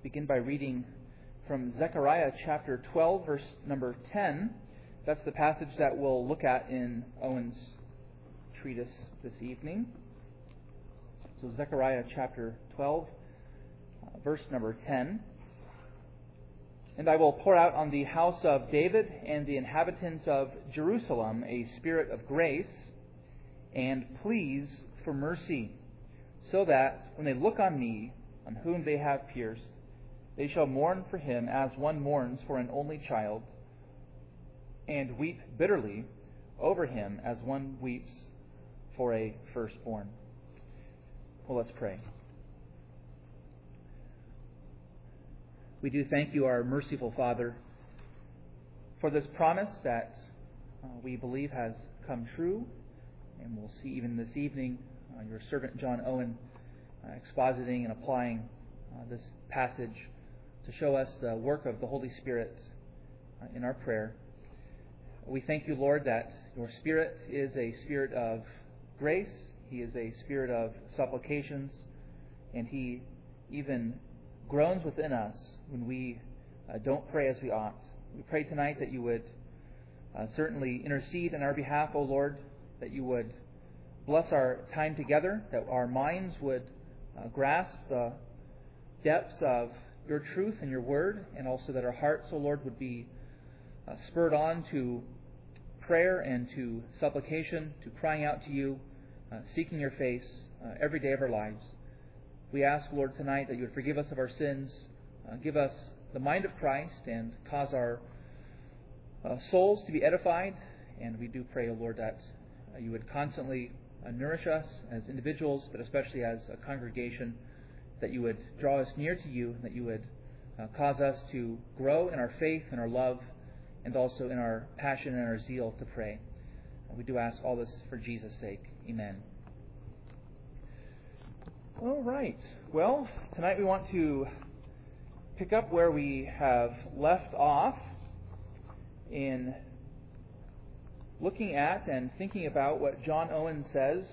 begin by reading from Zechariah chapter 12, verse number 10. That's the passage that we'll look at in Owen's treatise this evening. So Zechariah chapter 12, verse number 10. And I will pour out on the house of David and the inhabitants of Jerusalem a spirit of grace and pleas for mercy, so that when they look on me, on whom they have pierced, they shall mourn for him as one mourns for an only child, and weep bitterly over him as one weeps for a firstborn. Well, let's pray. We do thank you, our merciful Father, for this promise that we believe has come true, and we'll see even this evening your servant John Owen expositing and applying this passage to show us the work of the Holy Spirit in our prayer. We thank you, Lord, that your Spirit is a spirit of grace. He is a spirit of supplications, and He even groans within us when we don't pray as we ought. We pray tonight that you would certainly intercede in our behalf, O Lord, that you would bless our time together, that our minds would grasp the depths of your truth and your word, and also that our hearts, O Lord, would be spurred on to prayer and to supplication, to crying out to you, seeking your face every day of our lives. We ask, Lord, tonight that you would forgive us of our sins, give us the mind of Christ, and cause our souls to be edified. And we do pray, O Lord, that you would constantly nourish us as individuals, but especially as a congregation, that you would draw us near to you, that you would cause us to grow in our faith and our love, and also in our passion and our zeal to pray. And we do ask all this for Jesus' sake. Amen. All right. Well, tonight we want to pick up where we have left off in looking at and thinking about what John Owen says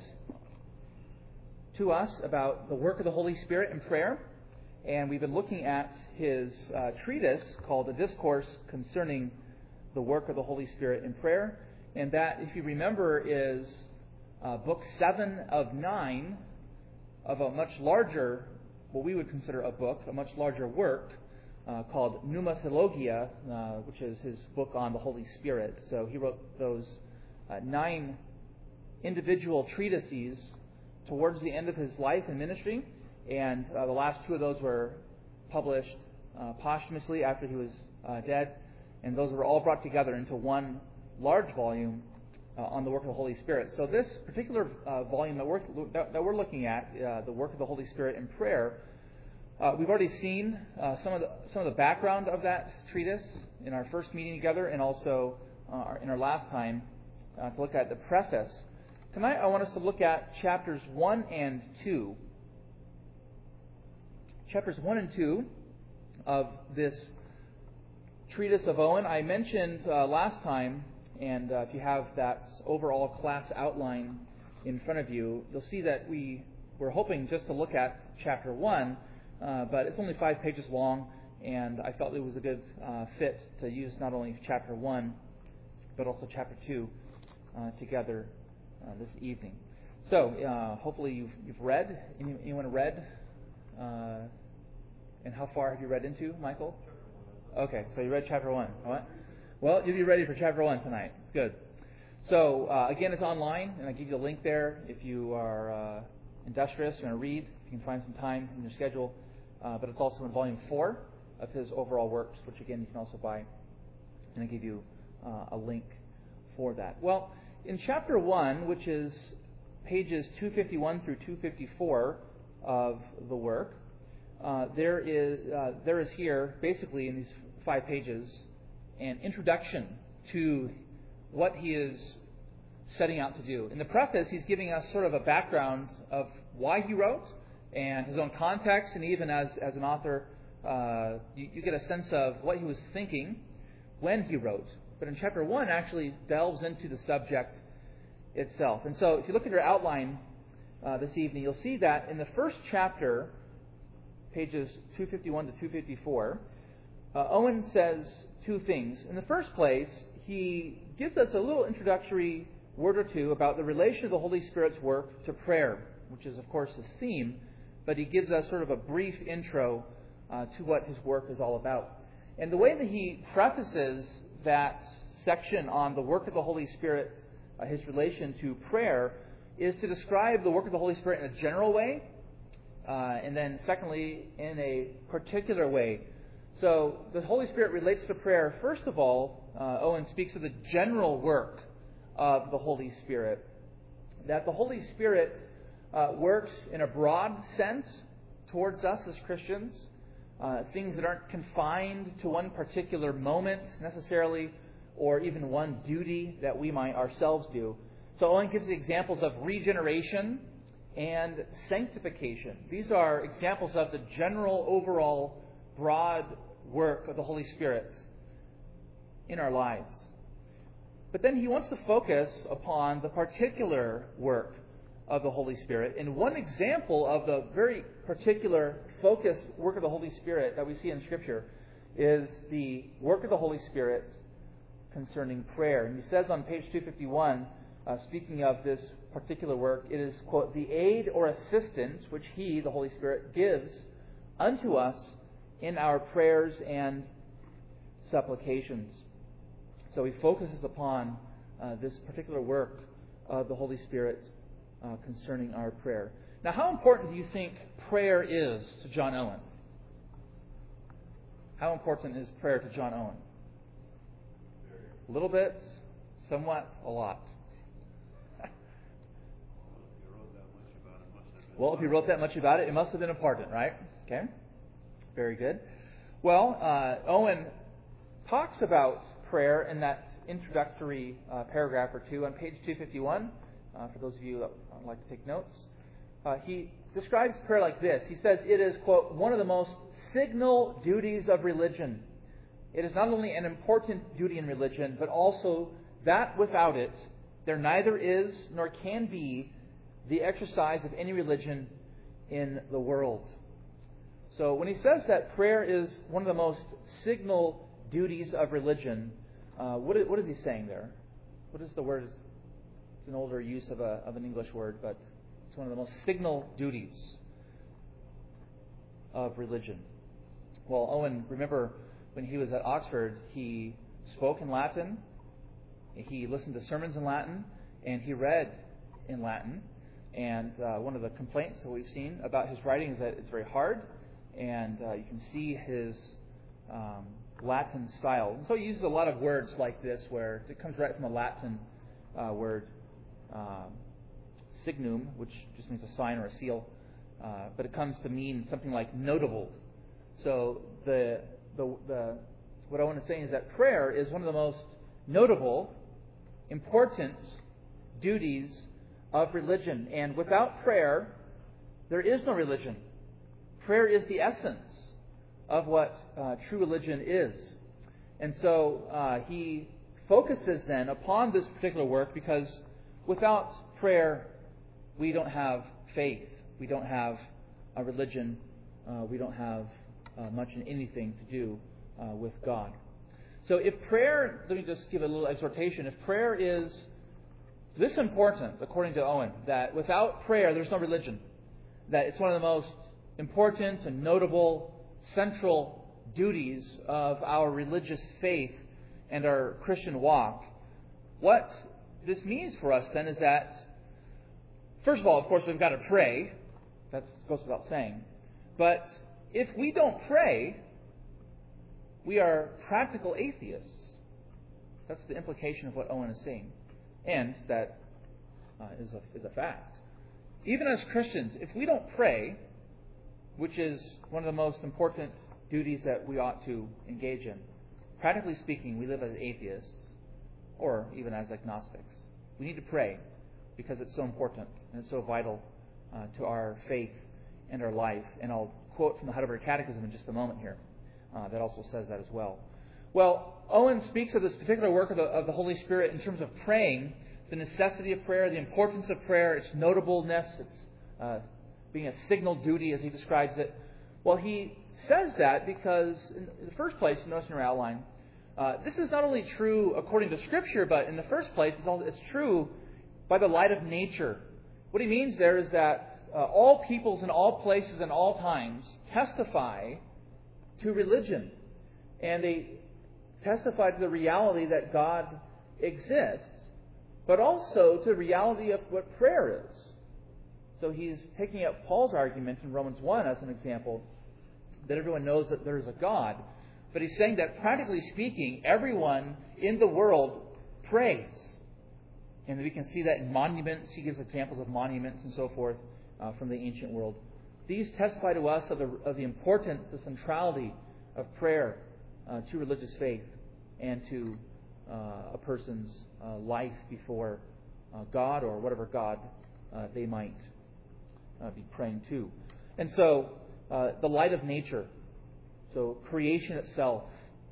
to us about the work of the Holy Spirit in prayer. And we've been looking at his treatise called A Discourse Concerning the Work of the Holy Spirit in Prayer. And that, if you remember, is book 7 of 9 of a much larger, what we would consider a book, a much larger work called Pneumatologia, which is his book on the Holy Spirit. So he wrote those 9 individual treatises towards the end of his life and ministry, and the last 2 of those were published posthumously after he was dead, and those were all brought together into one large volume on the work of the Holy Spirit. So this particular volume that we're looking at, the work of the Holy Spirit in prayer, we've already seen some of the background of that treatise in our first meeting together, and also in our last time to look at the preface. Tonight I want us to look at chapters 1 and 2. Chapters 1 and 2 of this treatise of Owen. I mentioned last time, and if you have that overall class outline in front of you, you'll see that we were hoping just to look at chapter 1, but it's only 5 pages long, and I felt it was a good fit to use not only chapter 1, but also chapter 2 together this evening. So hopefully you've read. Anyone read? And how far have you read into, Michael? Okay, so you read chapter 1. What? Well, you'll be ready for chapter 1 tonight. Good. So again, it's online, and I give you a link there. If you are industrious, you want to read, you can find some time in your schedule. But it's also in volume 4 of his overall works, which again you can also buy. And I give you a link for that. Well, in chapter 1, which is pages 251 through 254 of the work, there is here, basically in these 5 pages, an introduction to what he is setting out to do. In the preface, he's giving us sort of a background of why he wrote and his own context, and even as an author, you get a sense of what he was thinking when he wrote. But in chapter 1 actually delves into the subject itself. And so if you look at your outline this evening, you'll see that in the first chapter, pages 251 to 254, Owen says two things. In the first place, he gives us a little introductory word or two about the relation of the Holy Spirit's work to prayer, which is, of course, his theme, but he gives us sort of a brief intro to what his work is all about. And the way that he prefaces that section on the work of the Holy Spirit, his relation to prayer, is to describe the work of the Holy Spirit in a general way, and then secondly, in a particular way. So the Holy Spirit relates to prayer. First of all, Owen speaks of the general work of the Holy Spirit, that the Holy Spirit works in a broad sense towards us as Christians, things that aren't confined to one particular moment necessarily, or even one duty that we might ourselves do. So Owen gives the examples of regeneration and sanctification. These are examples of the general, overall, broad work of the Holy Spirit in our lives. But then he wants to focus upon the particular work of the Holy Spirit. And one example of the very particular focused work of the Holy Spirit that we see in Scripture is the work of the Holy Spirit concerning prayer. And he says on page 251, speaking of this particular work, it is, quote, the aid or assistance which He, the Holy Spirit, gives unto us in our prayers and supplications. So he focuses upon this particular work of the Holy Spirit concerning our prayer. Now, how important do you think prayer is to John Owen? How important is prayer to John Owen? A little bit, somewhat, a lot. Well, if he wrote that much about it, it must have been important, right? Okay, very good. Well, Owen talks about prayer in that introductory paragraph or two on page 251. For those of you that would like to take notes, he describes prayer like this. He says it is, quote, one of the most signal duties of religion. It is not only an important duty in religion, but also that without it, there neither is nor can be the exercise of any religion in the world. So when he says that prayer is one of the most signal duties of religion, what is he saying there? What is the word? It's an older use of an English word, but it's one of the most signal duties of religion. Well, Owen, remember when he was at Oxford, he spoke in Latin, he listened to sermons in Latin, and he read in Latin. And one of the complaints that we've seen about his writing is that it's very hard, and you can see his Latin style. And so he uses a lot of words like this, where it comes right from the Latin word signum, which just means a sign or a seal, but it comes to mean something like notable. So what Owen is saying is that prayer is one of the most notable, important duties of religion. And without prayer, there is no religion. Prayer is the essence of what true religion is. And so he focuses then upon this particular work because without prayer, we don't have faith. We don't have a religion. We don't have much in anything to do with God. So if prayer, let me just give a little exhortation. If prayer is this important, according to Owen, that without prayer there's no religion, that it's one of the most important and notable central duties of our religious faith and our Christian walk, what this means for us then is that, first of all, of course, we've got to pray. That goes without saying. But if we don't pray, we are practical atheists. That's the implication of what Owen is saying. And that is a fact. Even as Christians, if we don't pray, which is one of the most important duties that we ought to engage in, practically speaking, we live as atheists, or even as agnostics. We need to pray because it's so important and it's so vital to our faith and our life. And I'll quote from the Heidelberg Catechism in just a moment here. That also says that as well. Well, Owen speaks of this particular work of the Holy Spirit in terms of praying, the necessity of prayer, the importance of prayer, its notableness, its being a signal duty as he describes it. Well, he says that because, in the first place, you notice in your outline, this is not only true according to Scripture, but in the first place, it's true by the light of nature. What he means there is that all peoples in all places and all times testify to religion. And they testify to the reality that God exists, but also to the reality of what prayer is. So he's taking up Paul's argument in Romans 1 as an example, that everyone knows that there is a God. But he's saying that practically speaking, everyone in the world prays. And we can see that in monuments. He gives examples of monuments and so forth from the ancient world. These testify to us of the importance, the centrality of prayer to religious faith and to a person's life before God or whatever God they might be praying to. And so, the light of nature, so creation itself,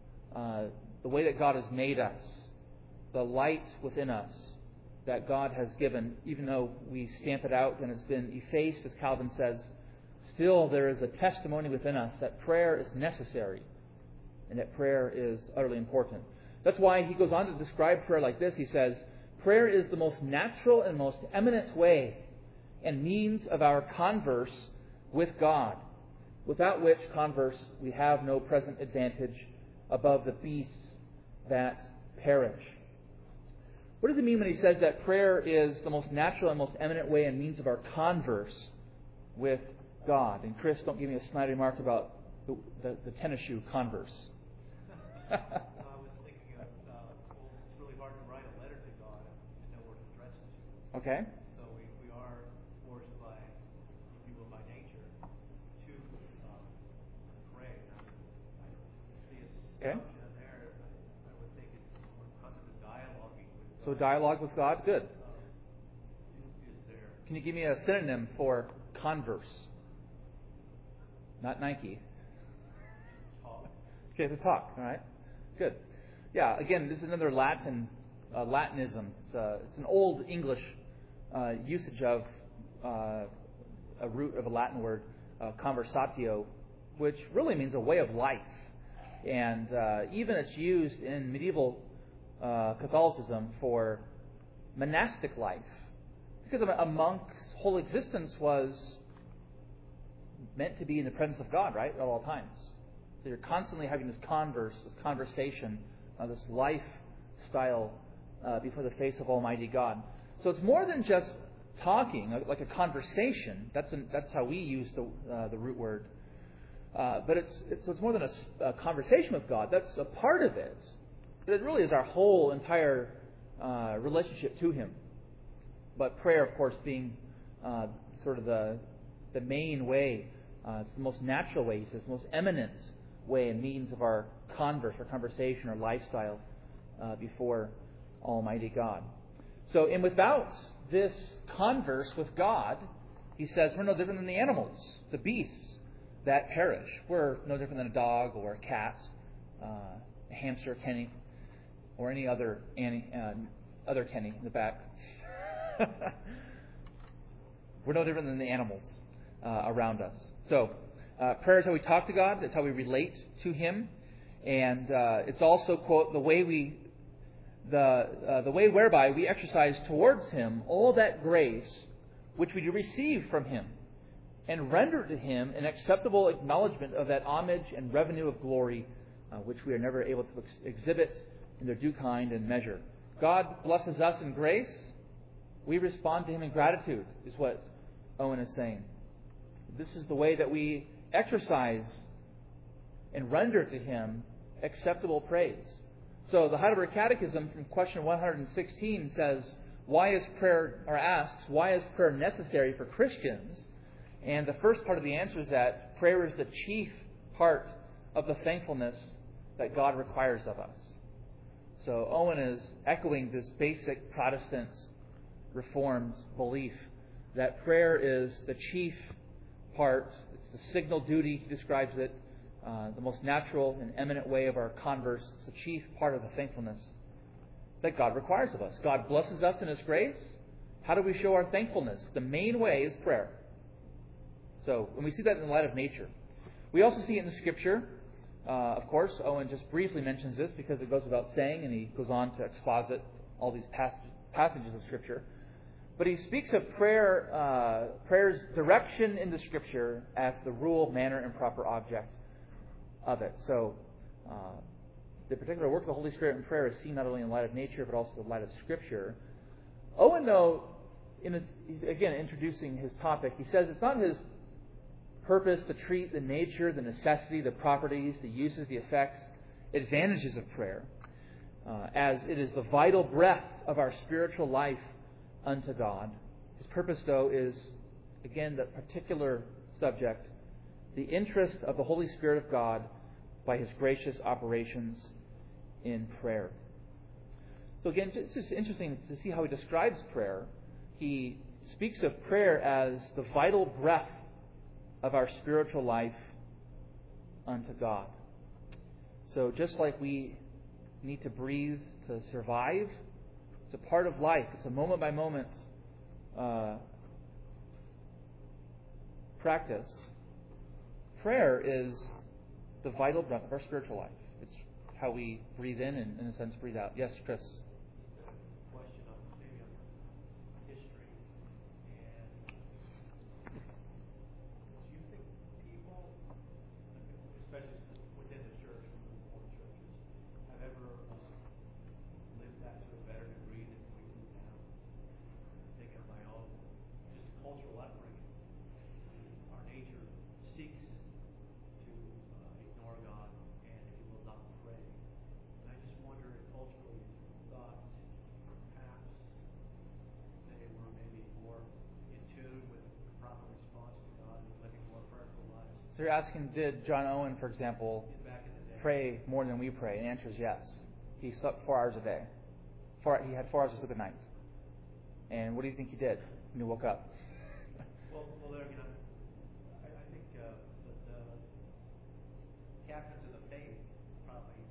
the way that God has made us, the light within us that God has given, even though we stamp it out and it's been effaced, as Calvin says, still there is a testimony within us that prayer is necessary and that prayer is utterly important. That's why he goes on to describe prayer like this. He says, prayer is the most natural and most eminent way and means of our converse with God, without which converse we have no present advantage above the beasts that perish. What does it mean when he says that prayer is the most natural and most eminent way and means of our converse with God? And Chris, don't give me a snide remark about the tennis shoe Converse. I was thinking of, it's really hard to write a letter to God and know where to address it to. Okay. So we are forced by, if you will, by nature, to pray. I see a Okay. option there. I would think it's more concept of dialoguing with God. So dialogue with God, good. Is there... Can you give me a synonym for converse? Not Nike. Talk. Okay, to talk. All right. Good. Yeah. Again, this is another Latinism. It's an old English usage of a root of a Latin word, conversatio, which really means a way of life, and even it's used in medieval Catholicism for monastic life, because a monk's whole existence was meant to be in the presence of God, right, at all times. So you're constantly having this conversation, this lifestyle before the face of Almighty God. So it's more than just talking, like a conversation. That's how we use the root word. But it's more than a conversation with God. That's a part of it. But it really is our whole entire relationship to Him. But prayer, of course, being sort of the main way. It's the most natural way. It's the most eminent way and means of our converse, our conversation, our lifestyle before Almighty God. So, and without this converse with God, he says we're no different than the animals, the beasts that perish. We're no different than a dog or a cat, a hamster, Kenny, or any other Kenny in the back. We're no different than the animals around us. So, prayer is how we talk to God. It's how we relate to Him, and it's also, quote, the way whereby we exercise towards Him all that grace which we do receive from Him, and render to Him an acceptable acknowledgement of that homage and revenue of glory which we are never able to exhibit in their due kind and measure. God blesses us in grace. We respond to Him in gratitude, is what Owen is saying. This is the way that we exercise and render to Him acceptable praise. So the Heidelberg Catechism from question 116 says, asks, why is prayer necessary for Christians? And the first part of the answer is that prayer is the chief part of the thankfulness that God requires of us. So Owen is echoing this basic Protestant Reformed belief that prayer is the chief part. It's the signal duty, he describes it, the most natural and eminent way of our converse. It's the chief part of the thankfulness that God requires of us. God blesses us in His grace. How do we show our thankfulness? The main way is prayer. So when we see that in the light of nature, We also see it in the Scripture. Of course, Owen just briefly mentions this because it goes without saying, and he goes on to exposit all these passages of Scripture. But he speaks of prayer's direction in the Scripture as the rule, manner, and proper object of it. So, the particular work of the Holy Spirit in prayer is seen not only in light of nature, but also in the light of Scripture. Owen, though, he's again introducing his topic. He says it's not his purpose to treat the nature, the necessity, the properties, the uses, the effects, advantages of prayer, as it is the vital breath of our spiritual life unto God. His purpose, though, is, again, the particular subject, the interest of the Holy Spirit of God by His gracious operations in prayer. So again, it's just interesting to see how he describes prayer. He speaks of prayer as the vital breath of our spiritual life unto God. So just like we need to breathe to survive, it's a part of life. It's a moment-by-moment practice. Prayer is the vital breath of our spiritual life. It's how we breathe in and, in a sense, breathe out. Yes, Chris? Question on maybe on history. And do you think people, especially within the church, within the four churches, have ever lived that to a better degree than we do now? Think of my own just cultural upbringing. Our nature seeks to ignore God and, if you will, not pray. And I just wonder if culturally thought perhaps they were maybe more in tune with the proper response to God and living more prayerful lives. So you're asking, did John Owen, for example, Back in the day. pray more than we pray? And the answer is yes. He slept 4 hours a day. He had 4 hours of sleep a night. And what do you think he did when he woke up? Well, there, I think the captains of the faith probably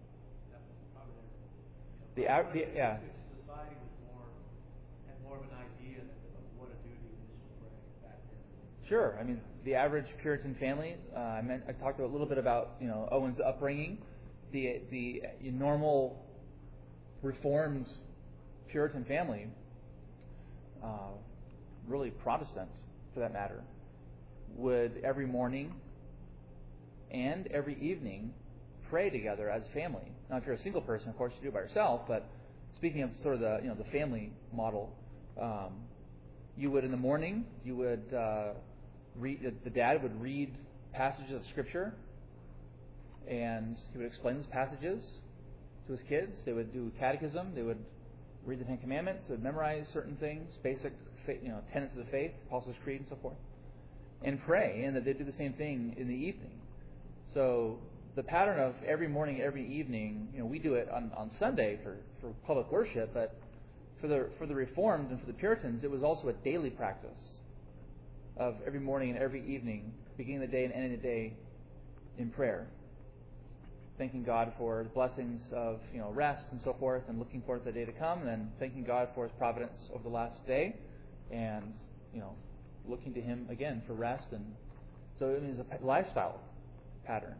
Yeah. society had more of an idea of what a duty is to pray back then. Sure. I mean, the average Puritan family. I talked a little bit about Owen's upbringing. The normal Reformed Puritan family, really Protestant for that matter, would every morning and every evening pray together as a family. Now, if you're a single person, of course, you do it by yourself. But speaking of sort of the family model, you would in the morning read. The dad would read passages of Scripture, and he would explain those passages to his kids. They would do catechism. They would read the Ten Commandments. They would memorize certain things, basic tenets of the faith, Apostles' Creed, and so forth, and pray. And that they'd do the same thing in the evening. So the pattern of every morning, every evening, we do it on Sunday for public worship, but for the Reformed and for the Puritans, it was also a daily practice of every morning and every evening, beginning the day and ending the day in prayer, thanking God for the blessings of rest and so forth, and looking forward to the day to come, and then thanking God for His providence over the last day, and looking to Him again for rest. And so it is a lifestyle pattern,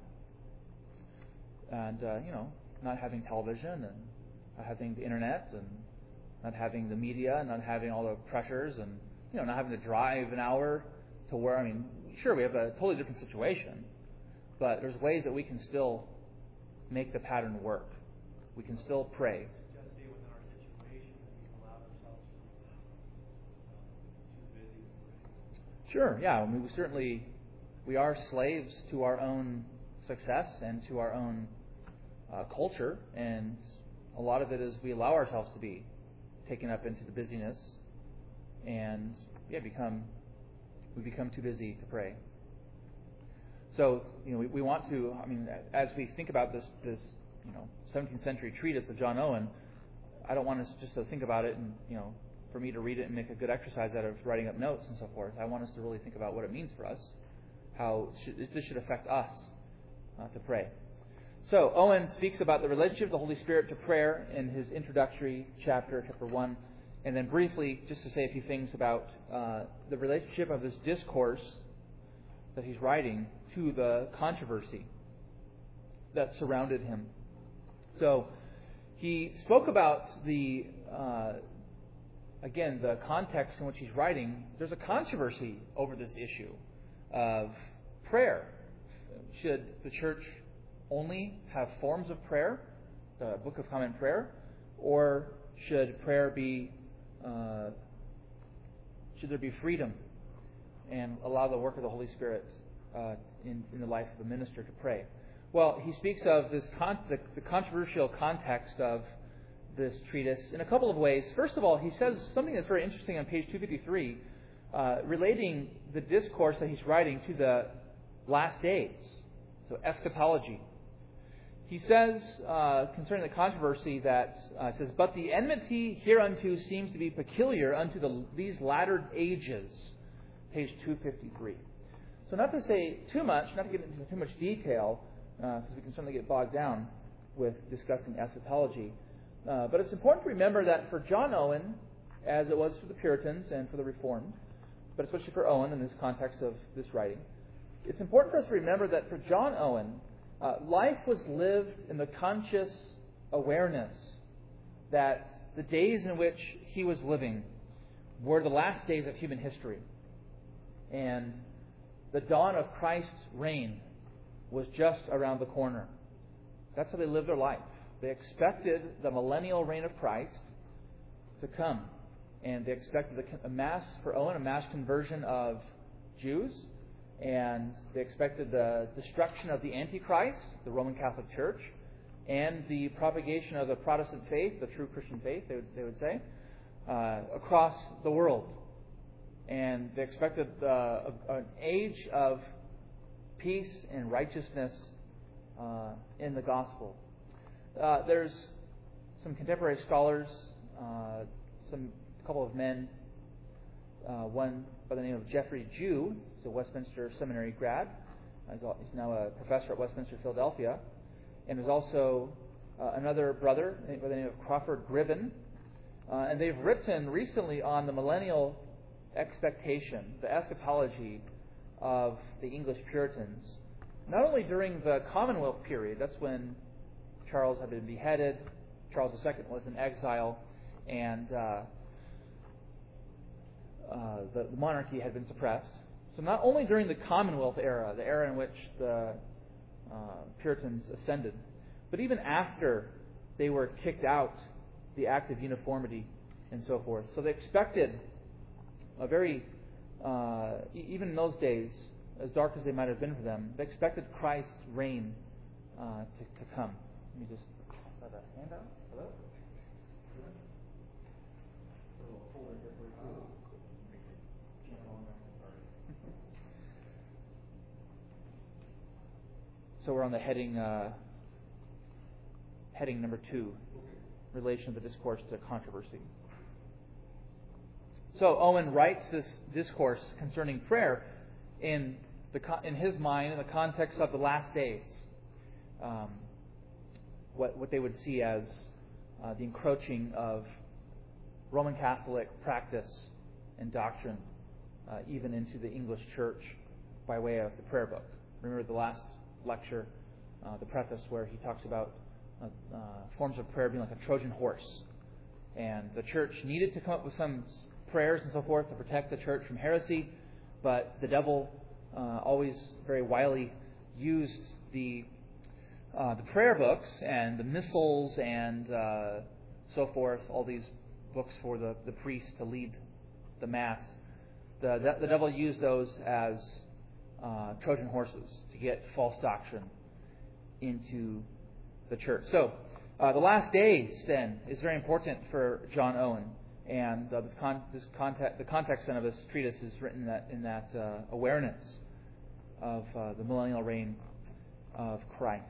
and not having television and not having the internet and not having the media and not having all the pressures and not having to drive an hour to where, sure, we have a totally different situation, but there's ways that we can still make the pattern work. We can still pray. Just see within our situation that we've allowed ourselves to be too busy to pray. Sure, yeah. We are slaves to our own success and to our own culture, and a lot of it is we allow ourselves to be taken up into the busyness, and we become too busy to pray. So we want to. As we think about this 17th century treatise of John Owen, I don't want us just to think about it and for me to read it and make a good exercise out of writing up notes and so forth. I want us to really think about what it means for us, how this should affect us to pray. So Owen speaks about the relationship of the Holy Spirit to prayer in his introductory chapter 1, and then briefly just to say a few things about the relationship of this discourse that he's writing to the controversy that surrounded him. So he spoke about the context in which he's writing. There's a controversy over this issue of prayer. Should the church only have forms of prayer, the Book of Common Prayer, or should prayer be should there be freedom and allow the work of the Holy Spirit in the life of the minister to pray? Well, he speaks of this the controversial context of this treatise in a couple of ways. First of all, he says something that's very interesting on page 253, relating the discourse that he's writing to the last days, so eschatology. He says concerning the controversy that says, "But the enmity hereunto seems to be peculiar unto these latter ages," page 253. So not to say too much, not to get into too much detail, because we can certainly get bogged down with discussing eschatology. But it's important to remember that for John Owen, as it was for the Puritans and for the Reformed, but especially for Owen in this context of this writing, it's important for us to remember that for John Owen, life was lived in the conscious awareness that the days in which he was living were the last days of human history. And the dawn of Christ's reign was just around the corner. That's how they lived their life. They expected the millennial reign of Christ to come. And they expected a mass conversion of Jews. And they expected the destruction of the Antichrist, the Roman Catholic Church, and the propagation of the Protestant faith, the true Christian faith, they would say, across the world. And they expected an age of peace and righteousness in the gospel. There's some contemporary scholars, a couple of men, one by the name of Jeffrey Jew. He's a Westminster Seminary grad. He's now a professor at Westminster, Philadelphia. And there's also another brother by the name of Crawford Gribben. And they've written recently on the millennial expectation, the eschatology of the English Puritans, not only during the Commonwealth period, that's when Charles had been beheaded, Charles II was in exile, and the monarchy had been suppressed. So not only during the Commonwealth era, the era in which the Puritans ascended, but even after they were kicked out, the Act of Uniformity and so forth. So they expected a very, even in those days, as dark as they might have been for them, they expected Christ's reign to come. Let me just have a handout. Hello? So we're on the heading number 2, relation of the discourse to controversy. So Owen writes this discourse concerning prayer in his mind in the context of the last days, what they would see as the encroaching of Roman Catholic practice and doctrine even into the English church by way of the prayer book. Remember the last lecture, the preface, where he talks about forms of prayer being like a Trojan horse. And the church needed to come up with some prayers and so forth to protect the church from heresy, but the devil always very wily used the prayer books and the missals and so forth, all these books for the priest to lead the Mass. The devil used those as Trojan horses to get false doctrine into the church. So the last days, then, is very important for John Owen. And the context then of this treatise is written in that awareness of the millennial reign of Christ.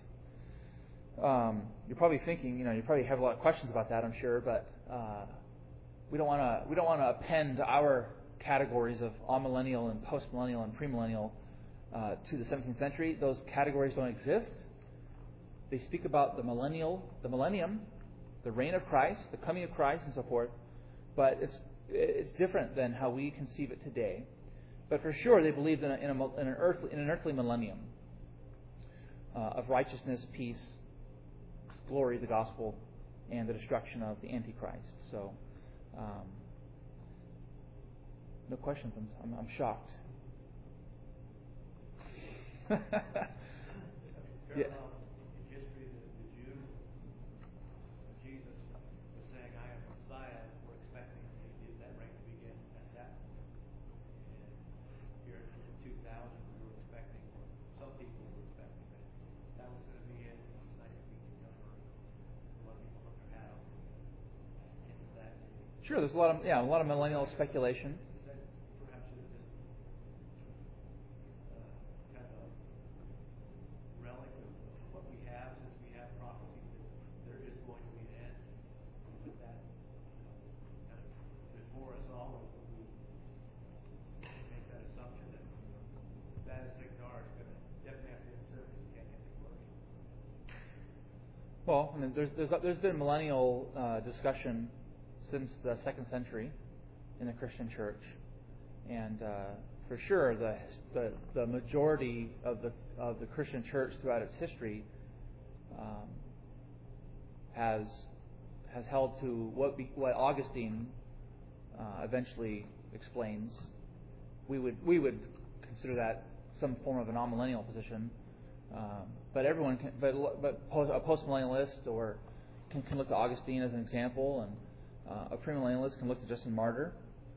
You're probably thinking, you probably have a lot of questions about that, I'm sure, but we don't want to append our categories of amillennial and postmillennial and premillennial to the 17th century. Those categories don't exist. They speak about the millennium, the reign of Christ, the coming of Christ, and so forth. But it's different than how we conceive it today. But for sure, they believed in an earthly millennium of righteousness, peace, glory, the gospel, and the destruction of the Antichrist. So, no questions. I'm shocked. Yeah. In history, the Jews, Jesus was saying, "I am Messiah." We're expecting that reign to begin at that point. And here in 2000, we were expecting, or some people were expecting that was going to be it. It was nice to meet the younger. A lot of people put their hat on into that. Sure, there's a lot of millennial speculation. Is that perhaps just kind of a relic of what we have, since we have prophecies that there is going to be an end? With that, kind of, there's more us all when we make that assumption that bad as things are, it's going to definitely have to be uncertain. You can't get the glory. Well, I mean, there's been millennial discussion since the 2nd century in the Christian church, and for sure, the majority of the Christian church throughout its history has held to what Augustine eventually explains. We would consider that some form of a non-millennial position, but everyone can, but a postmillennialist or can look to Augustine as an example, and a premillennialist can look to Justin Martyr.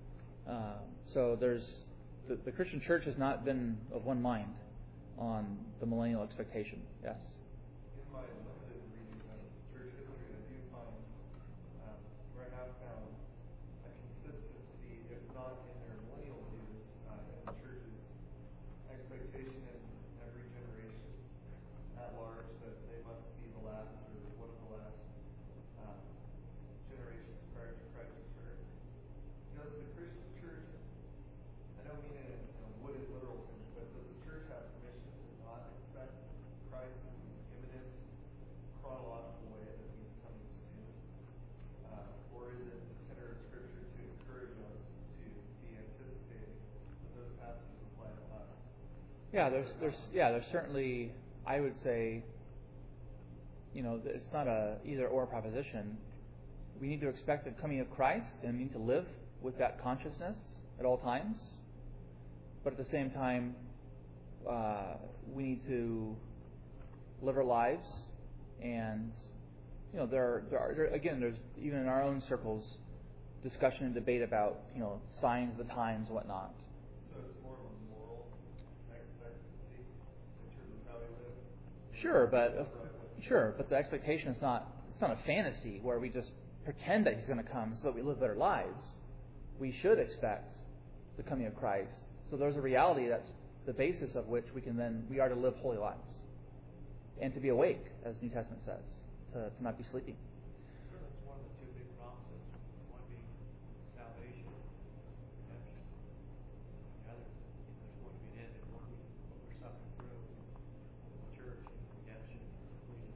So there's the Christian church has not been of one mind on the millennial expectation. Yes. In my limited reading of church history, I do find where I have found a consistency, if not in their millennial views, in the church's expectation in every generation at large that they must be the last or one of the last generations prior to Christ's return. Does the Christian church, I don't mean it in a wooden literal sense, but does the church have permission to not expect Christ in an imminent chronological way that he's coming soon? Or is it the tenor of Scripture to encourage us to be anticipating that those passages apply to us? Yeah, there's certainly, I would say, it's not a either or proposition. We need to expect the coming of Christ, and we need to live with that consciousness at all times. But at the same time, we need to live our lives, and there are again, there's even in our own circles discussion and debate about signs of the times and whatnot. So it's more of a moral expectancy in terms of how we live? Sure, but the expectation it's not a fantasy where we just pretend that he's going to come so that we live better lives. We should expect the coming of Christ. So there's a reality that's the basis of which we are to live holy lives and to be awake, as the New Testament says, to not be sleeping. Sure, that's one of the two big promises. One being salvation, redemption. The other is there's going to be an end of what we're suffering through in the church, redemption, completion.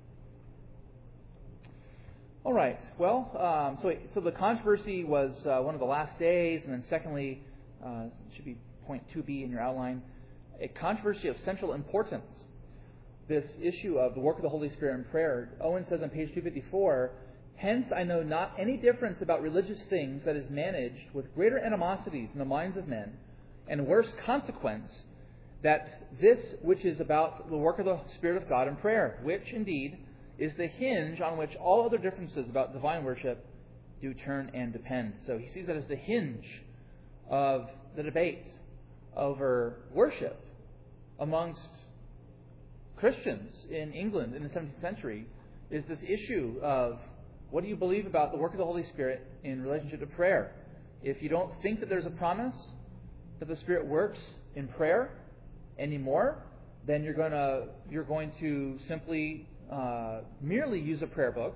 All right. Well, so the controversy was one of the last days, and then secondly, should be point 2b in your outline, a controversy of central importance. This issue of the work of the Holy Spirit in prayer. Owen says on page 254, "Hence I know not any difference about religious things that is managed with greater animosities in the minds of men, and worse consequence, that this which is about the work of the Spirit of God in prayer, which indeed is the hinge on which all other differences about divine worship do turn and depend." So he sees that as the hinge of the debate over worship amongst Christians in England in the 17th century is this issue of what do you believe about the work of the Holy Spirit in relationship to prayer? If you don't think that there's a promise that the Spirit works in prayer anymore, then you're going to simply merely use a prayer book,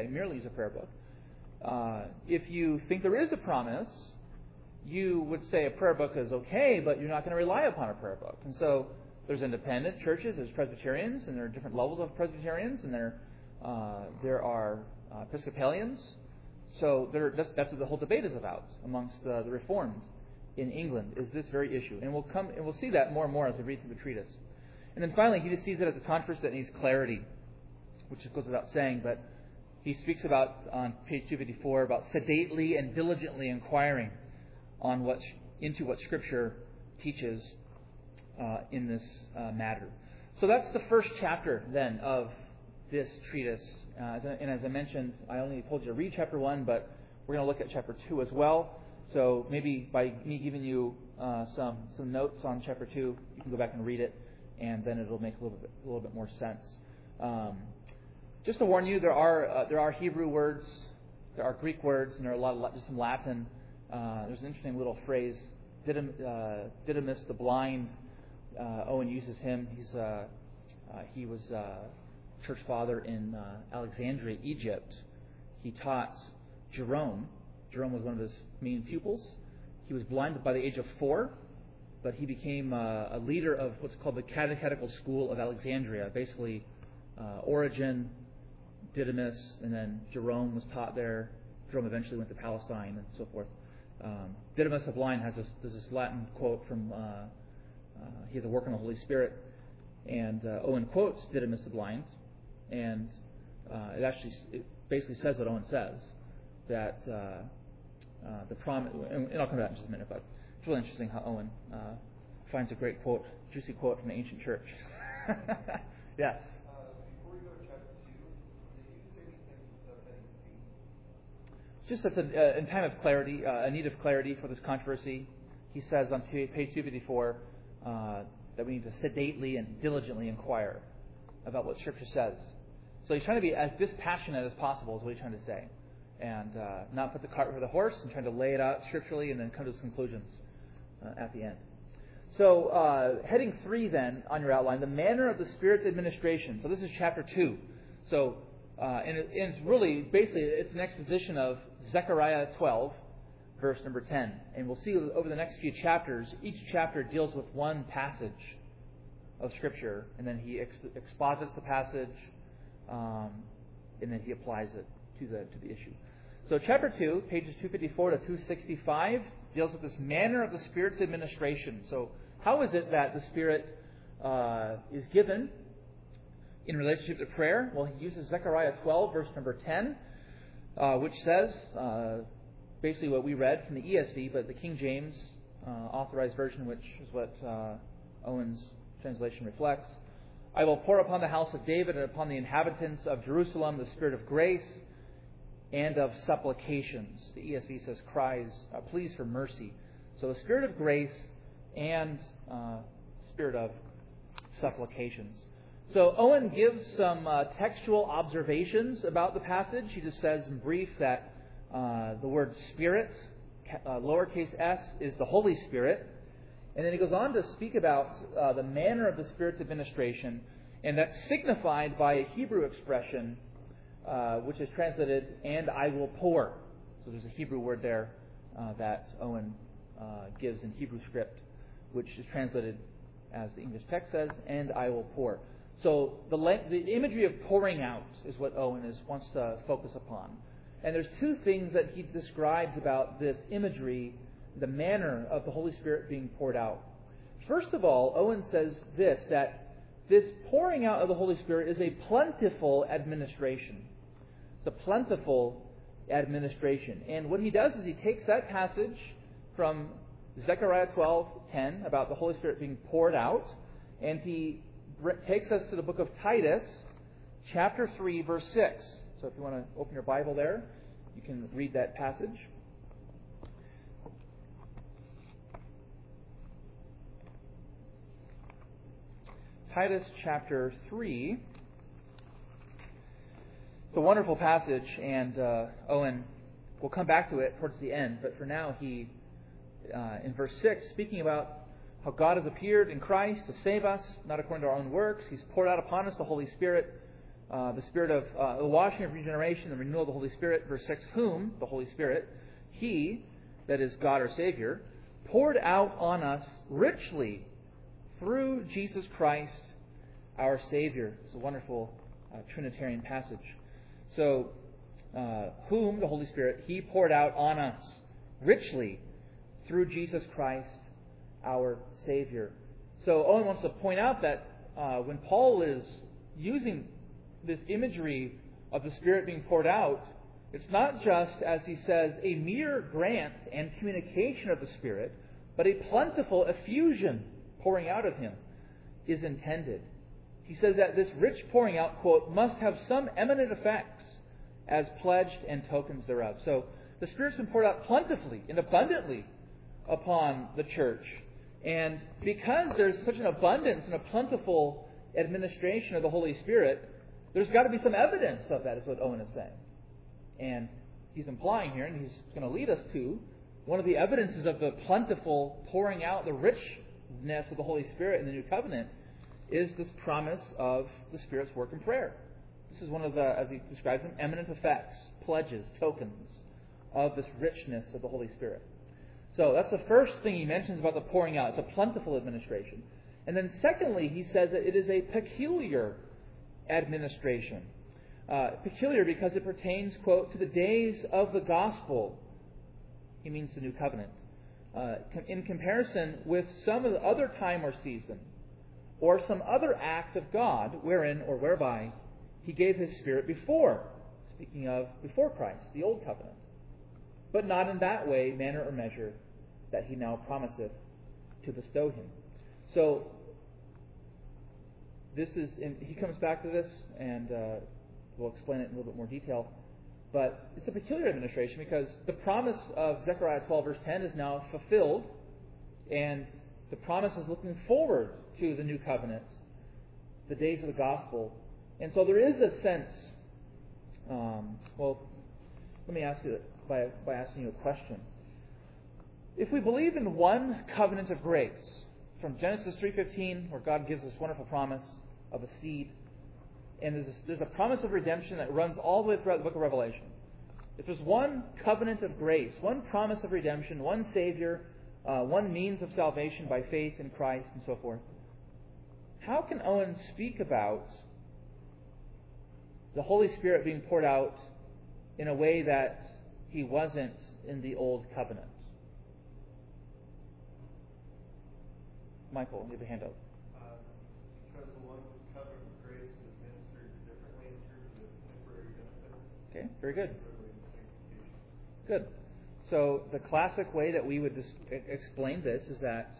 If you think there is a promise, you would say a prayer book is okay, but you're not going to rely upon a prayer book. And so there's independent churches, there's Presbyterians, and there are different levels of Presbyterians, and there are Episcopalians. So that's what the whole debate is about amongst the Reformed. in England is this very issue. And we'll see that more and more as we read through the treatise. And then finally, he just sees it as a controversy that needs clarity, which goes without saying, but he speaks about, on page 254, about sedately and diligently inquiring on into what Scripture teaches in this matter. So that's the first chapter, then, of this treatise. And as I mentioned, I only told you to read chapter 1, but we're going to look at chapter 2 as well. So maybe by me giving you some notes on chapter 2, you can go back and read it, and then it'll make a little bit more sense. Just to warn you, there are Hebrew words, there are Greek words, and there are just some Latin. There's an interesting little phrase, Didymus the blind. Owen uses him. He was church father in Alexandria, Egypt. He taught Jerome. Jerome was one of his main pupils. He was blind by the age of 4, but he became a leader of what's called the Catechetical School of Alexandria. Basically, Origen, Didymus, and then Jerome was taught there. Jerome eventually went to Palestine and so forth. Didymus the blind has this Latin quote from, he has a work on the Holy Spirit, and Owen quotes Didymus the blind, and it basically says what Owen says, that the promise, and I'll come to that in just a minute, but it's really interesting how Owen finds a great quote, juicy quote from the ancient church. Yes. Before we go to chapter 2, did you say anything from subheading C? Just as in time of clarity, a need of clarity for this controversy, he says on page 254 that we need to sedately and diligently inquire about what Scripture says. So he's trying to be as dispassionate as possible, is what he's trying to say, and not put the cart before the horse, and trying to lay it out scripturally and then come to his conclusions at the end. So heading 3 then on your outline, the manner of the Spirit's administration. So this is chapter 2. So and it's really basically it's an exposition of Zechariah 12, verse number 10. And we'll see over the next few chapters, each chapter deals with one passage of Scripture, and then he exposits the passage, and then he applies it to the issue. So chapter 2, pages 254 to 265, deals with this manner of the Spirit's administration. So how is it that the Spirit is given in relationship to prayer? Well, he uses Zechariah 12, verse number 10, which says, basically what we read from the ESV, but the King James authorized version, which is what Owen's translation reflects. I will pour upon the house of David and upon the inhabitants of Jerusalem the Spirit of grace and of supplications. The ESV says cries, pleas for mercy. So the Spirit of grace and Spirit of supplications. So Owen gives some textual observations about the passage. He just says in brief that the word Spirit, lowercase s, is the Holy Spirit. And then he goes on to speak about the manner of the Spirit's administration, and that's signified by a Hebrew expression, which is translated, and I will pour. So there's a Hebrew word there that Owen gives in Hebrew script, which is translated as the English text says, and I will pour. So the imagery of pouring out is what Owen wants to focus upon. And there's two things that he describes about this imagery, the manner of the Holy Spirit being poured out. First of all, Owen says that this pouring out of the Holy Spirit is a plentiful administration. It's a plentiful administration. And what he does is he takes that passage from Zechariah 12:10 about the Holy Spirit being poured out, and he takes us to the book of Titus, chapter 3, verse 6. So if you want to open your Bible there, you can read that passage. Titus chapter 3. It's a wonderful passage, and Owen will come back to it towards the end. But for now, he, in verse 6, speaking about how God has appeared in Christ to save us, not according to our own works. He's poured out upon us the Holy Spirit, the Spirit of the washing of regeneration, the renewal of the Holy Spirit. Verse 6, whom, the Holy Spirit, He, that is God our Savior, poured out on us richly through Jesus Christ our Savior. It's a wonderful Trinitarian passage. So, whom, the Holy Spirit, He poured out on us richly through Jesus Christ, our Savior. So Owen wants to point out that when Paul is using this imagery of the Spirit being poured out, it's not just, as he says, a mere grant and communication of the Spirit, but a plentiful effusion pouring out of Him is intended. He says that this rich pouring out, quote, must have some eminent effects as pledged and tokens thereof. So the Spirit's been poured out plentifully and abundantly upon the church. And because there's such an abundance and a plentiful administration of the Holy Spirit, there's got to be some evidence of that, is what Owen is saying. And he's implying here, and he's going to lead us to one of the evidences of the plentiful pouring out, the richness of the Holy Spirit in the New Covenant, is this promise of the Spirit's work in prayer. This is one of the, as he describes them, eminent effects, pledges, tokens of this richness of the Holy Spirit. So that's the first thing he mentions about the pouring out. It's a plentiful administration. And then secondly, he says that it is a peculiar administration. Peculiar because it pertains, quote, to the days of the gospel. He means the New Covenant. In comparison with some of the other time or season, or some other act of God wherein or whereby He gave His Spirit before, speaking of before Christ, the Old Covenant, but not in that way, manner, or measure that He now promiseth to bestow Him. So, he comes back to this, and we'll explain it in a little bit more detail. But it's a peculiar administration because the promise of Zechariah 12, verse 10 is now fulfilled, and the promise is looking forward to the new covenant, the days of the gospel. And so there is a sense, let me ask you by asking you a question. If we believe in one covenant of grace, from Genesis 3:15, where God gives this wonderful promise of a seed, and there's a promise of redemption that runs all the way throughout the book of Revelation. If there's one covenant of grace, one promise of redemption, one Savior, one means of salvation by faith in Christ, and so forth, how can Owen speak about the Holy Spirit being poured out in a way that He wasn't in the Old Covenant? Michael, you have a hand up. Because the one covenant of grace is administered differently in terms of its temporary benefits. Okay, very good. Good. So the classic way that we would explain this is that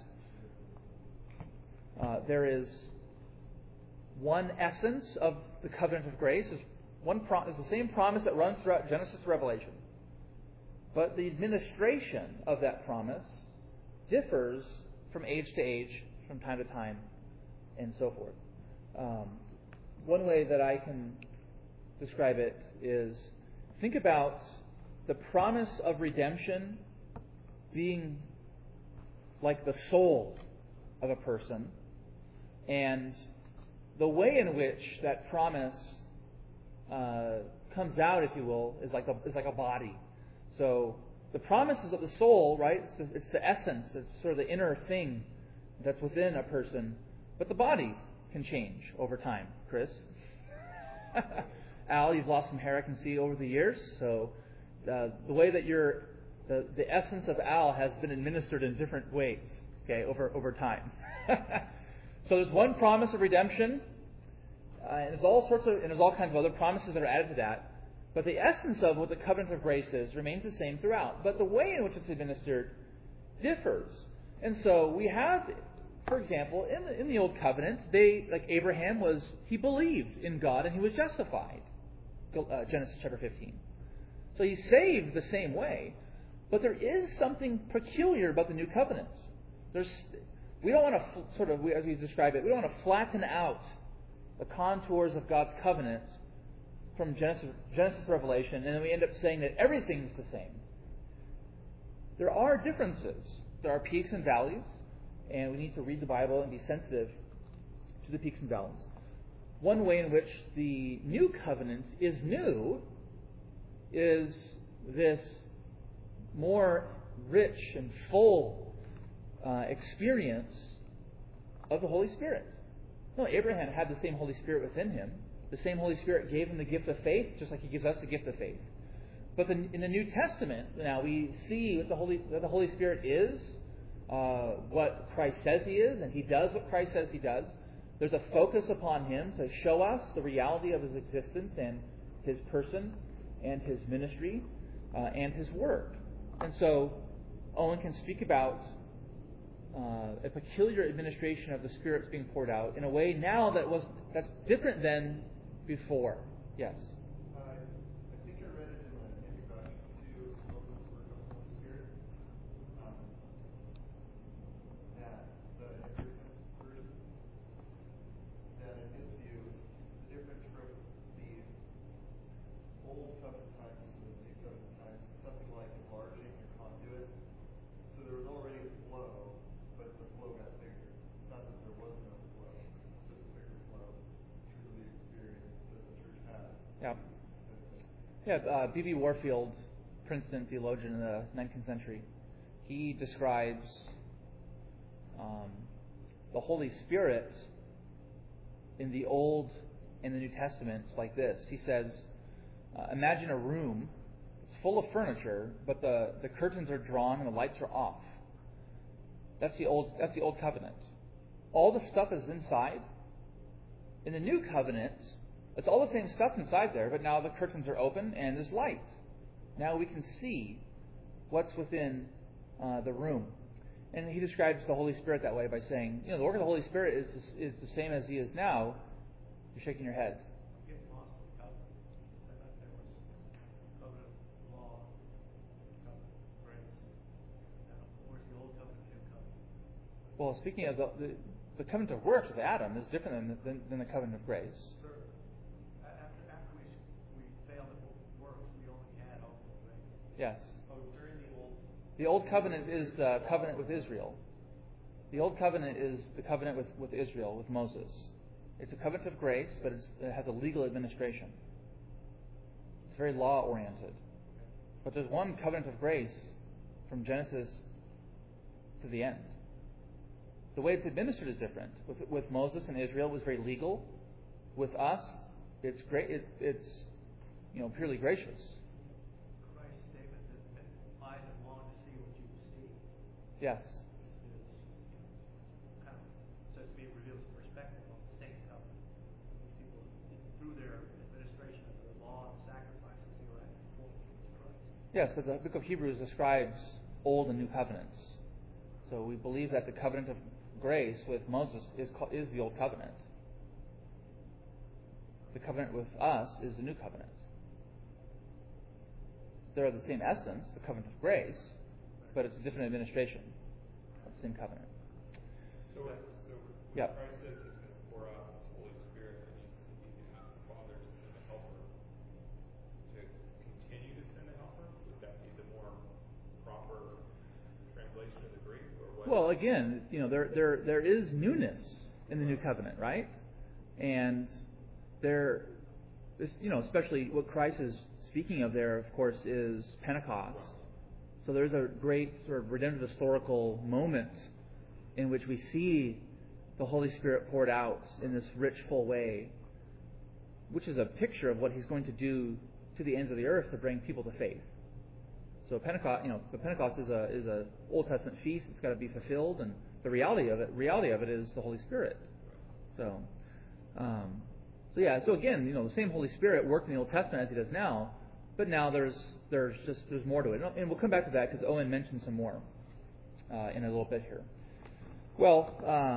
there is one essence of the covenant of grace. Is the same promise that runs throughout Genesis to Revelation. But the administration of that promise differs from age to age, from time to time, and so forth. One way that I can describe it is, think about the promise of redemption being like the soul of a person, and the way in which that promise comes out, if you will, is like a body. So the promises of the soul, right? It's the essence. It's sort of the inner thing that's within a person. But the body can change over time. Chris? Al, you've lost some hair, I can see, over the years. So the way that the essence of Al has been administered in different ways, okay, over time. So there's one promise of redemption, and there's all kinds of other promises that are added to that. But the essence of what the covenant of grace is remains the same throughout. But the way in which it's administered differs. And so we have, for example, in the Old Covenant, like Abraham he believed in God and he was justified. Genesis chapter 15. So he's saved the same way. But there is something peculiar about the New Covenant. We don't want to as we describe it, we don't want to flatten out the contours of God's covenant from Genesis to Revelation, and then we end up saying that everything's the same. There are differences. There are peaks and valleys, and we need to read the Bible and be sensitive to the peaks and valleys. One way in which the new covenant is new is this more rich and full experience of the Holy Spirit. No, Abraham had the same Holy Spirit within him. The same Holy Spirit gave him the gift of faith, just like He gives us the gift of faith. But in the New Testament, now we see that the Holy Spirit is what Christ says He is, and He does what Christ says He does. There's a focus upon Him to show us the reality of His existence and His person and His ministry and His work. And so Owen can speak about a peculiar administration of the Spirit's being poured out in a way now that's different than before. Yes. I think I read it in the introduction to Moses' work on the Holy Spirit. That the recent version that it gives you the difference from the old covenant times to the new covenant times, something like enlarging a conduit. So there was already a flow, but the flow got bigger. It's not that there was no flow, it's just a bigger flow, truly experienced that the church has. Yeah. Yeah. B.B. Warfield, Princeton theologian in the 19th century, he describes the Holy Spirit in the Old and the New Testaments like this. He says, imagine a room. It's full of furniture, but the curtains are drawn and the lights are off. That's the old covenant. All the stuff is inside. In the new covenant, it's all the same stuff inside there, but now the curtains are open and there's light. Now we can see what's within the room. And he describes the Holy Spirit that way by saying, the work of the Holy Spirit is the same as He is now. You're shaking your head. I'm getting lost in the covenant. I thought there was covenant law, covenant grace. Now, where's the old covenant, new covenant? Well, speaking of the covenant of works with Adam is different than the covenant of grace. Sir, after we failed at works, we only had ultimate grace. Yes. Oh, during the old. The old covenant is the covenant with Israel. The old covenant is the covenant with Israel, with Moses. It's a covenant of grace, but it has a legal administration. It's very law-oriented. But there's one covenant of grace from Genesis to the end. The way it's administered is different. With Moses and Israel, it was very legal. With us, it's great. It's purely gracious. Christ's statement that eyes have longed to see what you see. Yes. Is kind of says to me it reveals the perspective of the same covenant. People, through their administration of the law and sacrifices, they were at full Christ. Yes, but the book of Hebrews describes old and new covenants. So we believe that the covenant of grace with Moses is the old covenant. The covenant with us is the new covenant. They're the same essence, the covenant of grace, but it's a different administration of the same covenant. So when Yeah. Christ says He's going to pour out His Holy Spirit, that means He can ask the Father to send a helper to continue to send a helper? Would that be the more proper translation of the Greek, or what? Well, again, there is newness in the new covenant, right? And especially what Christ is speaking of there, of course, is Pentecost. So there's a great sort of redemptive historical moment in which we see the Holy Spirit poured out in this rich, full way, which is a picture of what He's going to do to the ends of the earth to bring people to faith. So Pentecost is a Old Testament feast. It's got to be fulfilled, and the reality of it is the Holy Spirit. So again, the same Holy Spirit worked in the Old Testament as He does now, but now there's more to it, and we'll come back to that because Owen mentioned some more in a little bit here. Well,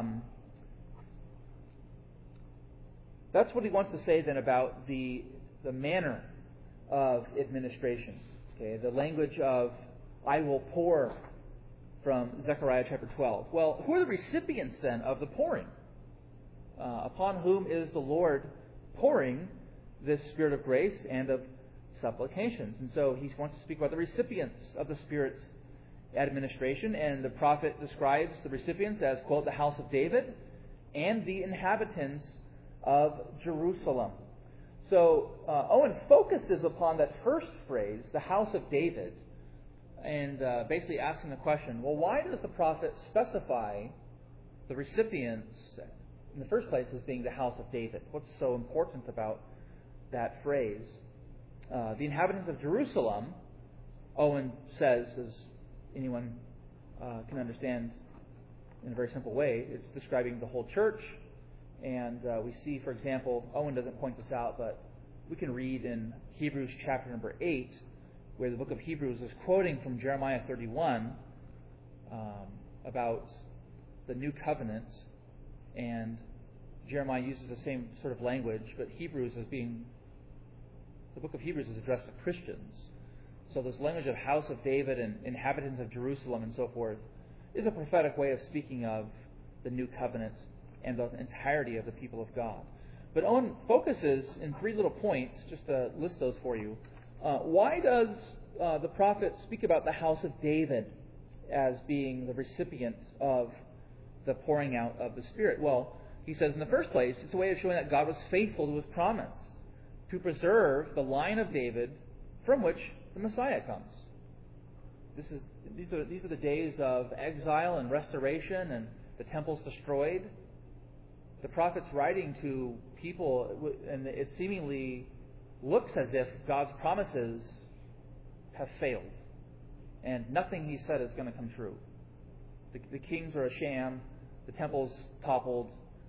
that's what he wants to say then about the manner of administration. Okay, the language of "I will pour" from Zechariah chapter 12. Well, who are the recipients then of the pouring? Upon whom is the Lord pouring this Spirit of grace and of supplications? And so he wants to speak about the recipients of the Spirit's administration, and the prophet describes the recipients as, quote, the house of David and the inhabitants of Jerusalem. So Owen focuses upon that first phrase, the house of David, and basically asking the question, well, why does the prophet specify the recipients in the first place as being the house of David? What's so important about that phrase? The inhabitants of Jerusalem, Owen says, as anyone can understand in a very simple way, it's describing the whole church. And we see, for example, Owen doesn't point this out, but we can read in Hebrews chapter number 8, where the book of Hebrews is quoting from Jeremiah 31 about the new covenant, and Jeremiah uses the same sort of language, but the book of Hebrews is addressed to Christians. So this language of house of David and inhabitants of Jerusalem and so forth is a prophetic way of speaking of the new covenant and the entirety of the people of God. But Owen focuses in 3 little points, just to list those for you. Why does the prophet speak about the house of David as being the recipient of the pouring out of the Spirit? Well, he says in the first place, it's a way of showing that God was faithful to His promise to preserve the line of David from which the Messiah comes. These are the days of exile and restoration and the temple's destroyed. The prophet's writing to people, and it seemingly looks as if God's promises have failed, and nothing He said is going to come true. The kings are a sham, the temple's toppled,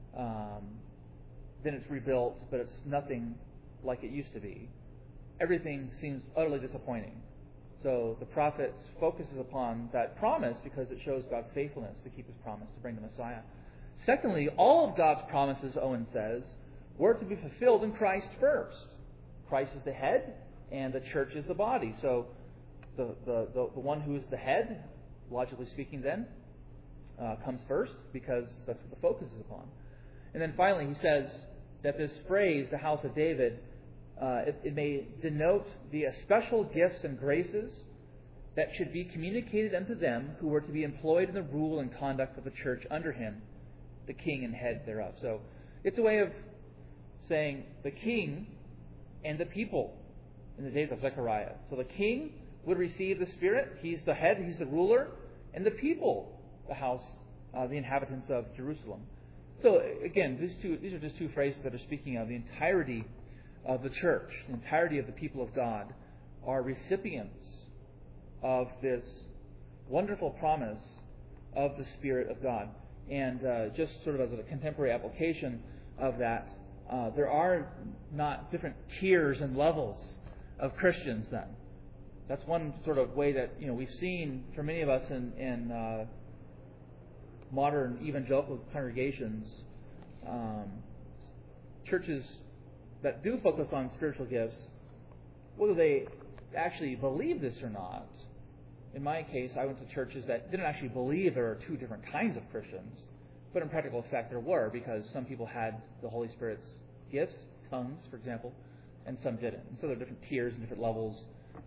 then it's rebuilt, but it's nothing like it used to be. Everything seems utterly disappointing. So the prophet focuses upon that promise because it shows God's faithfulness to keep His promise to bring the Messiah. Secondly, all of God's promises, Owen says, were to be fulfilled in Christ first. Christ is the head, and the church is the body. So the one who is the head, logically speaking then, comes first because that's what the focus is upon. And then finally, he says that this phrase, the house of David, it may denote the special gifts and graces that should be communicated unto them who were to be employed in the rule and conduct of the church under him, the king and head thereof. So it's a way of saying the king and the people in the days of Zechariah. So the king would receive the Spirit. He's the head, he's the ruler. And the people, the house, the inhabitants of Jerusalem. So again, these are just 2 phrases that are speaking of the entirety of the church, the entirety of the people of God, are recipients of this wonderful promise of the Spirit of God. And just sort of as a contemporary application of that, there are not different tiers and levels of Christians then. That's one sort of way that we've seen for many of us in modern evangelical congregations, churches that do focus on spiritual gifts, whether they actually believe this or not. In my case, I went to churches that didn't actually believe there were 2 different kinds of Christians, but in practical fact there were, because some people had the Holy Spirit's gifts, tongues, for example, and some didn't. And so there are different tiers and different levels.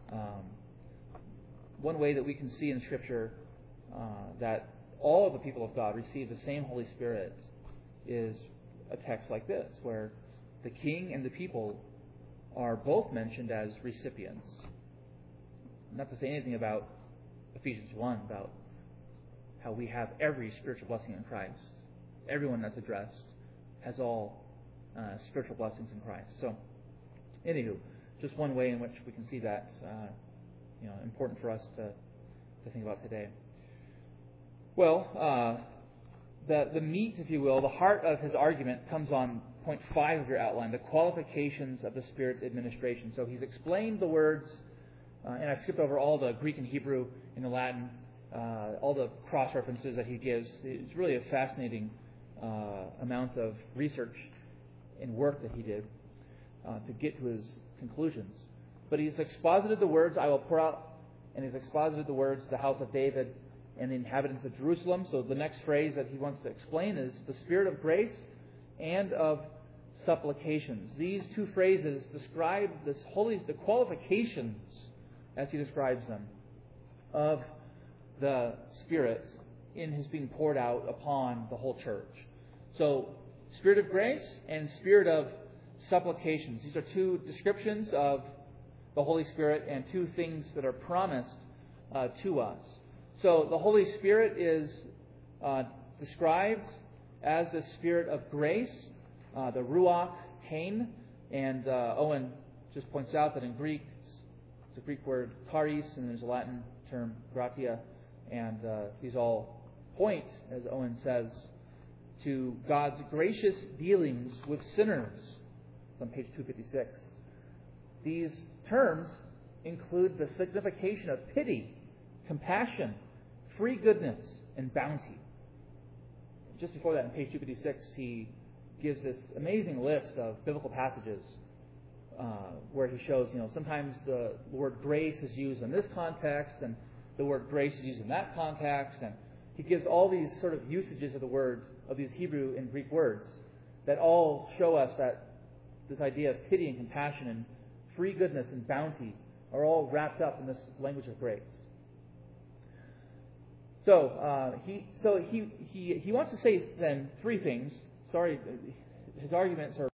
One way that we can see in Scripture that all of the people of God receive the same Holy Spirit is a text like this, where the king and the people are both mentioned as recipients. Not to say anything about Ephesians 1, about how we have every spiritual blessing in Christ. Everyone that's addressed has all spiritual blessings in Christ. So, anywho, just one way in which we can see that important for us to think about today. Well, the meat, if you will, the heart of his argument comes on point 5 of your outline, the qualifications of the Spirit's administration. So he's explained the words, and I've skipped over all the Greek and Hebrew and the Latin, all the cross-references that he gives. It's really a fascinating amount of research and work that he did to get to his conclusions. But he's exposited the words, I will pour out, and he's exposited the words, the house of David and the inhabitants of Jerusalem. So the next phrase that he wants to explain is the Spirit of grace and of supplications. These 2 phrases describe the qualifications, as he describes them, of the Spirit in his being poured out upon the whole church. So, Spirit of grace and Spirit of supplications. These are 2 descriptions of the Holy Spirit and 2 things that are promised to us. So the Holy Spirit is described as the Spirit of grace, the Ruach Hain, and Owen just points out that in Greek, it's a Greek word charis, and there's a Latin term gratia, and these all point, as Owen says, to God's gracious dealings with sinners. It's on page 256. These terms include the signification of pity, compassion, free goodness, and bounty. Just before that, on page 256, he gives this amazing list of biblical passages where he shows, sometimes the word grace is used in this context, and the word grace is used in that context, and he gives all these sort of usages of the word, of these Hebrew and Greek words, that all show us that this idea of pity and compassion and free goodness and bounty are all wrapped up in this language of grace. So he wants to say then three things. Sorry, his arguments are